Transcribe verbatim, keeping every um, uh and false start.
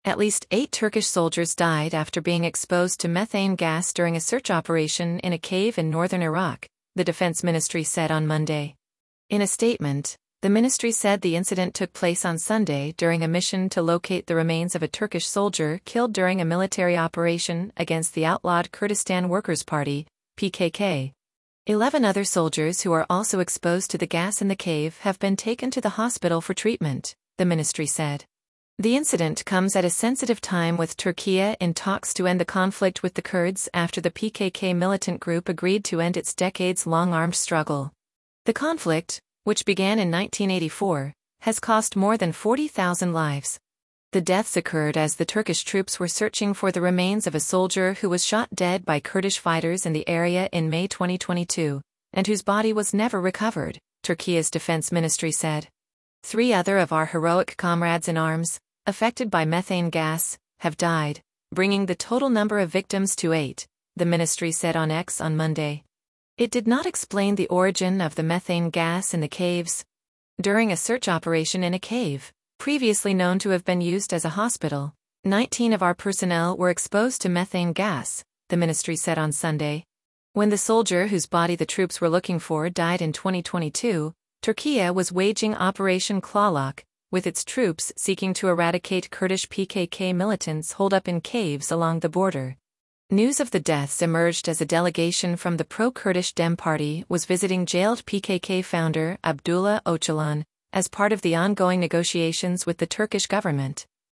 At least eight Turkish soldiers died after being exposed to methane gas during a search operation in a cave in northern Iraq, the Defense Ministry said on Monday. In a statement, the ministry said the incident took place on Sunday during a mission to locate the remains of a Turkish soldier killed during a military operation against the outlawed Kurdistan Workers' Party, P K K. Eleven other soldiers who are also exposed to the gas in the cave have been taken to the hospital for treatment, the ministry said. The incident comes at a sensitive time with Turkey in talks to end the conflict with the Kurds after the P K K militant group agreed to end its decades-long armed struggle. The conflict, which began in nineteen eighty-four, has cost more than forty thousand lives. The deaths occurred as the Turkish troops were searching for the remains of a soldier who was shot dead by Kurdish fighters in the area in May twenty twenty-two, and whose body was never recovered, Turkey's defense ministry said. Three other of our heroic comrades in arms, affected by methane gas, have died, bringing the total number of victims to eight, the ministry said on X on Monday. It did not explain the origin of the methane gas in the caves. During a search operation in a cave, previously known to have been used as a hospital, nineteen of our personnel were exposed to methane gas, the ministry said on Sunday. When the soldier whose body the troops were looking for died in twenty twenty-two, Turkey was waging Operation Clawlock, with its troops seeking to eradicate Kurdish P K K militants holed up in caves along the border. News of the deaths emerged as a delegation from the pro-Kurdish Dem Party was visiting jailed P K K founder Abdullah Öcalan, as part of the ongoing negotiations with the Turkish government.